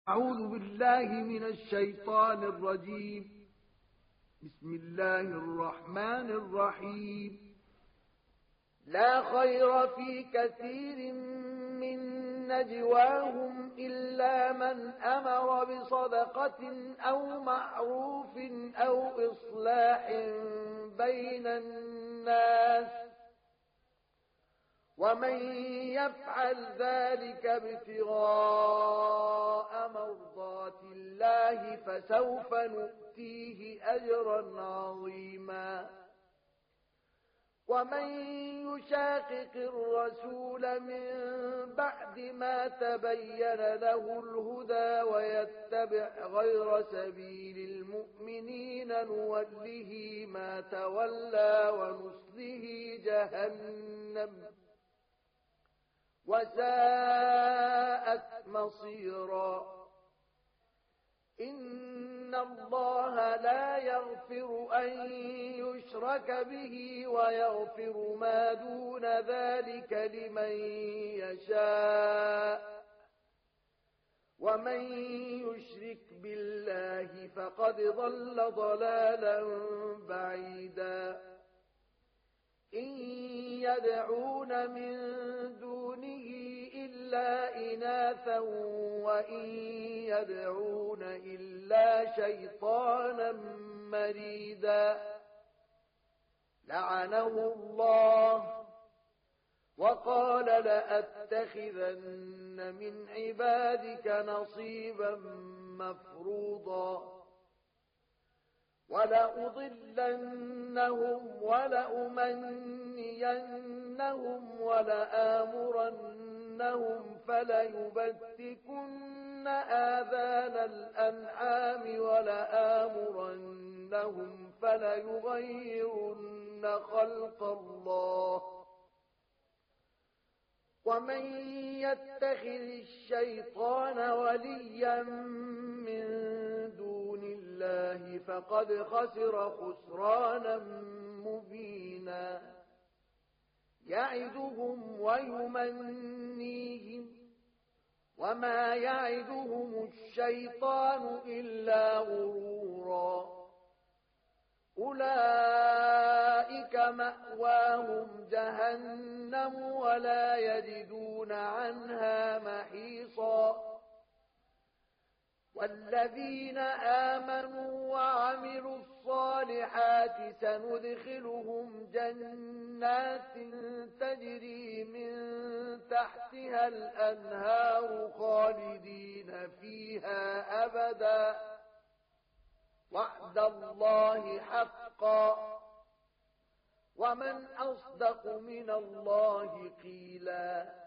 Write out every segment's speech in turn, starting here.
أعوذ بالله من الشيطان الرجيم. بسم الله الرحمن الرحيم. لا خير في كثير من نجواهم إلا من أمر بصدقة أو معروف أو إصلاح بين الناس، ومن يفعل ذلك ابتغاء مرضات الله فسوف نؤتيه أجرا عظيما. ومن يشاقق الرسول من بعد ما تبين له الهدى ويتبع غير سبيل المؤمنين نوله ما تولى ونصله جهنم وساءت مصيرا. إن الله لا يغفر أن يشرك به ويغفر ما دون ذلك لمن يشاء، ومن يشرك بالله فقد ضل ضلالا بعيدا. إن يدعون من دونه إلا إناثا وإن يدعون إلا شيطانا مريدا لعنه الله وقال لأتخذن من عبادك نصيبا مفروضا ولأضلنهم ولأمنينهم ولآمرنهم فليبتكن آذان الأنعام ولآمرنهم فليغيرن خلق الله. ومن يتخذ الشيطان وليا من دون الله فقد خسر خسرانا مبينا. يعدهم ويمنيهم وما يعدهم الشيطان إلا غرورا. أولئك مأواهم جهنم ولا يجدون عنها محيصا. والذين آمنوا وعملوا الصالحات سندخلهم جنات تجري من تحتها الأنهار خالدين فيها أبدا وعد الله حقا ومن أصدق من الله قيلا.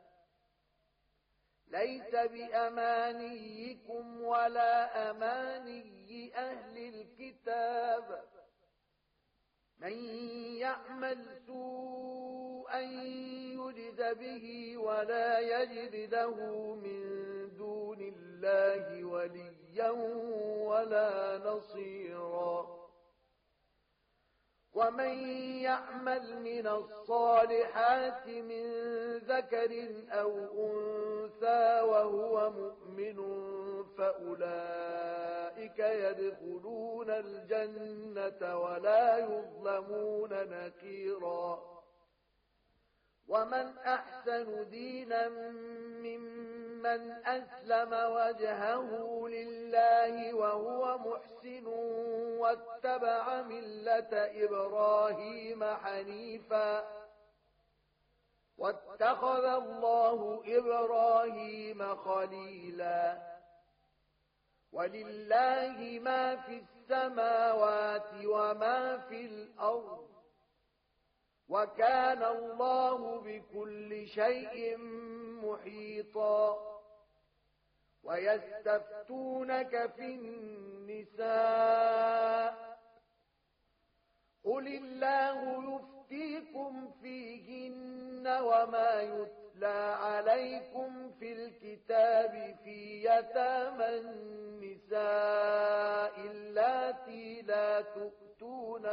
ليس بأمانيكم ولا أماني أهل الكتاب. من يعمل سوءا يجز به ولا يجد له من دون الله وليا ولا نصيرا. ومن يعمل من الصالحات من ذكر أو أنثى وهو مؤمن فأولئك يدخلون الجنة ولا يظلمون نكيرا. ومن أحسن دينا ممن أسلم وجهه لله وهو محسن واتبع ملة إبراهيم حنيفا واتخذ الله إبراهيم خليلا. ولله ما في السماوات وما في الأرض وكان الله بكل شيء محيطا. ويستفتونك في النساء قل الله يفتيكم فيهن وما يتلى عليكم في الكتاب في يتامى النساء اللاتي لا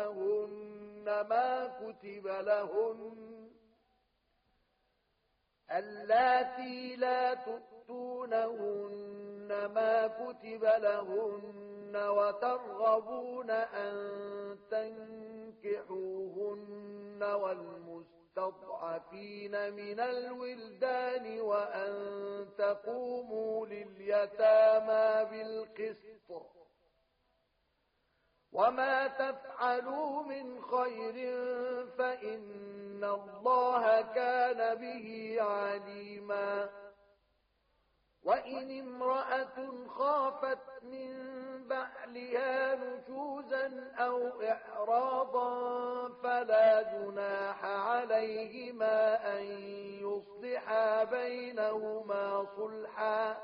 تؤتونهن ما كتب لهن اللاتي لا تؤتونهن ما كتب لهن وترغبون أن تنكحوهن والمستضعفين من الولدان وأن تقوموا لليتامى بالقسط وما تفعلوا من خير فإن الله كان به عليما وإن امرأة خافت من بعلها نشوزا أو إعراضا فلا جناح عليهما أن يصلحا بينهما صلحا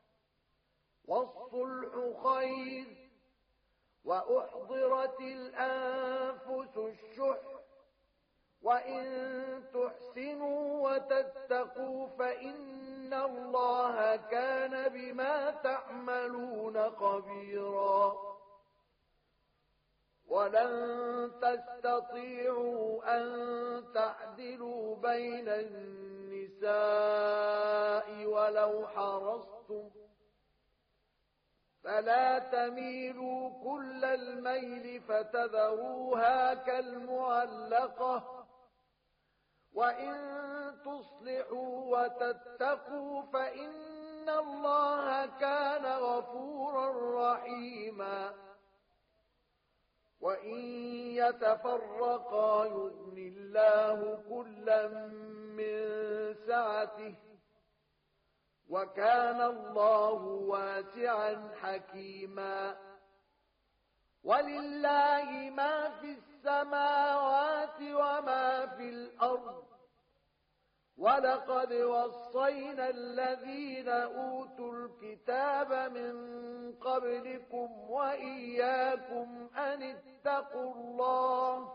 والصلح خير وأحضرت الأنفس الشح وإن تحسنوا وتتقوا فإن الله كان بما تعملون خبيرا ولن تستطيعوا أن تعدلوا بين النساء ولو حرصتم فلا تميلوا كل الميل فتذروها كالمعلقة وإن تصلحوا وتتقوا فإن الله كان غفورا رحيما وإن يتفرقا يغن الله كلا من سعته وكان الله واسعا حكيما ولله ما في السماوات وما في الأرض ولقد وصينا الذين أوتوا الكتاب من قبلكم وإياكم أن اتقوا الله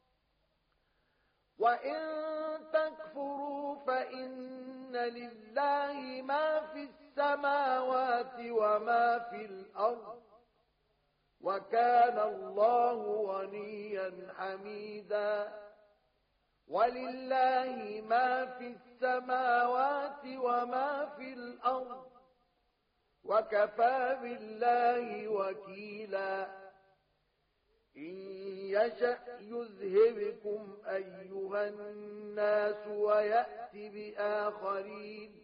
وإن تكفروا فإن لله ما في السماوات وما في الأرض وكان الله غنيا حميدا ولله ما في السماوات وما في الأرض وكفى بالله وكيلا إن يشأ يذهبكم أيها الناس ويأتي بآخرين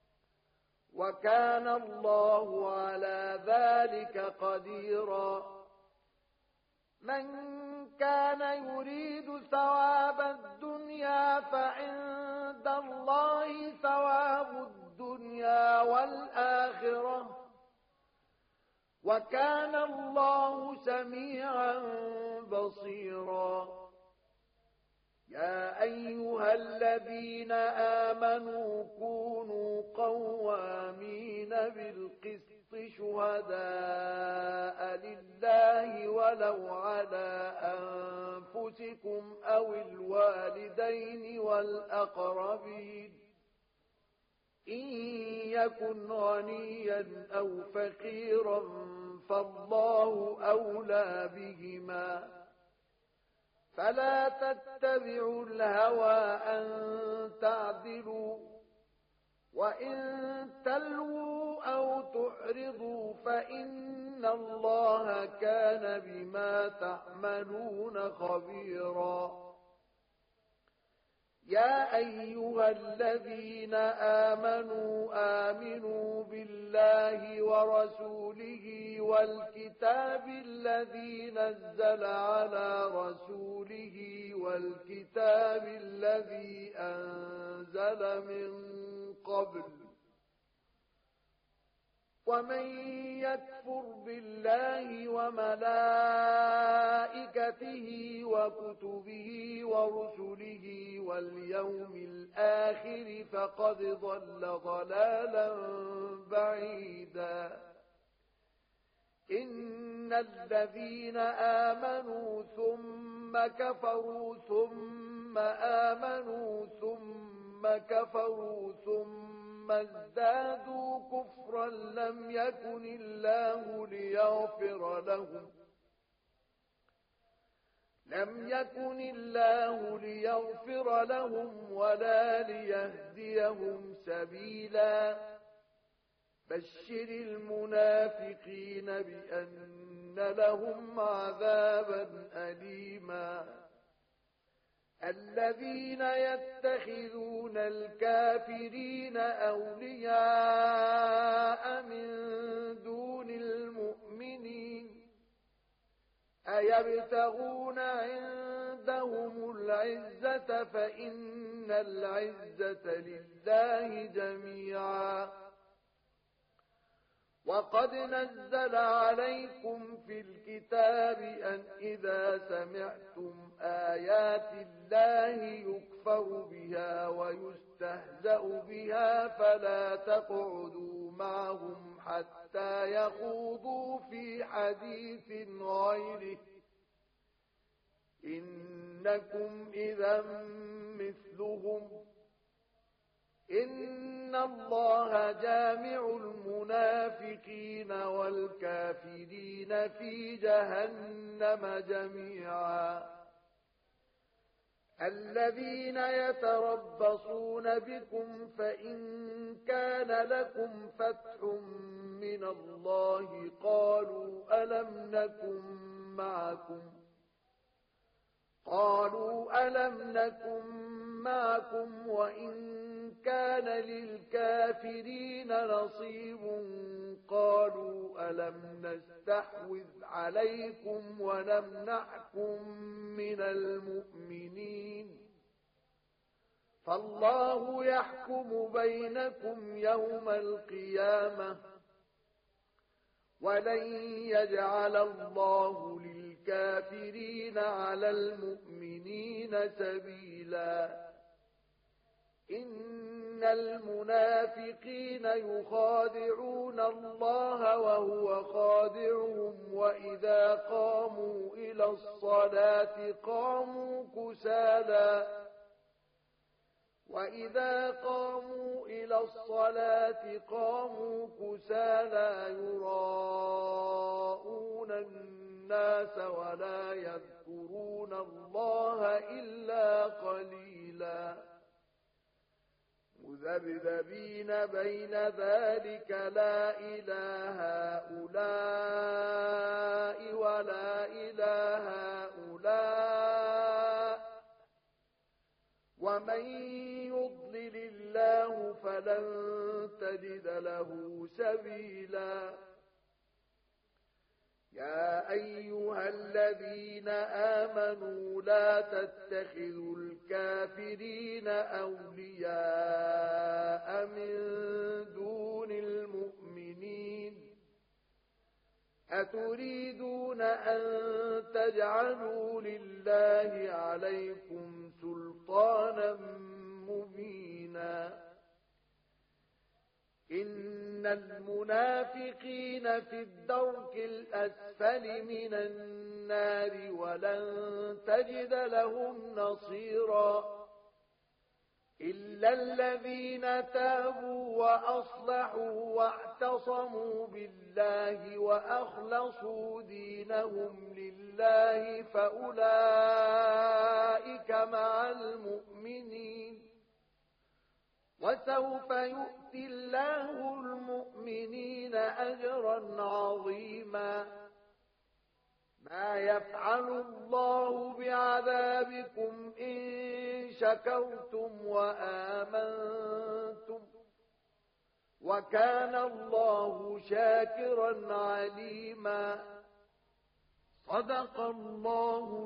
وكان الله على ذلك قديرا من كان يريد ثواب الدنيا فعند الله ثواب الدنيا والآخرة وكان الله سميعا بصيرا يا أيها الذين آمنوا كونوا قوامين بالقسط شهداء لله ولو على أنفسكم أو الوالدين والأقربين إن يكن غنيا أو فقيرا فالله أولى بهما فلا تتبعوا الهوى أن تعدلوا وإن تلووا أو تعرضوا فإن الله كان بما تعملون خبيرا يا أيها الذين آمنوا بالله ورسوله والكتاب الذي نزل على رسوله والكتاب الذي أنزل من قبل ومن يكفر بالله وملائكته وكتبه ورسله واليوم الآخر فقد ضل ضلالا بعيدا إن الذين آمنوا ثم كفروا ثم آمنوا ثم كفروا ثم ازدادوا كفرا لم يكن الله ليغفر لهم لم يكن الله ليغفر لهم ولا ليهديهم سبيلا بشر المنافقين بأن لهم عذابا أليما الذين يتخذون الكافرين أولياء من دون المؤمنين أيبتغون عندهم العزة فإن العزة لله جميعا وقد نزل عليكم في الكتاب أن إذا سمعتم آيات الله يكفر بها ويستهزأ بها فلا تقعدوا معهم حتى يخوضوا في حديث غيره إنكم إذا مثلهم إن الله جامع المنافقين والكافرين في جهنم جميعا الذين يتربصون بكم فإن كان لكم فتح من الله قالوا ألم نكن معكم وإن كان للكافرين نصيب قالوا ألم نستحوذ عليكم ونمنعكم من المؤمنين فالله يحكم بينكم يوم القيامة ولن يجعل الله للكافرين على المؤمنين سبيلا إن المنافقين يخادعون الله وهو خادعهم وإذا قاموا إلى الصلاة قاموا كسالى يراءون الناس ولا يذكرون الله إلا قليلا مذبذبين بين ذلك لا إله هؤلاء ولا إله هؤلاء ومن يضلل الله فلن تجد له سبيلا يا أيها الذين آمنوا لا تتخذوا الكافرين أولياء من دون المؤمنين أتريدون أن تجعلوا لله عليكم سلطانا مبينا إن المنافقين في الدرك الأسفل من النار ولن تجد لهم نصيرا إلا الذين تابوا وأصلحوا واعتصموا بالله وأخلصوا دينهم لله فأولئك مع المؤمنين وسوف يؤتي الله المؤمنين أجرا عظيما ما يفعل الله بعذابكم إن شكرتم وآمنتم وكان الله شاكرا عليما صدق الله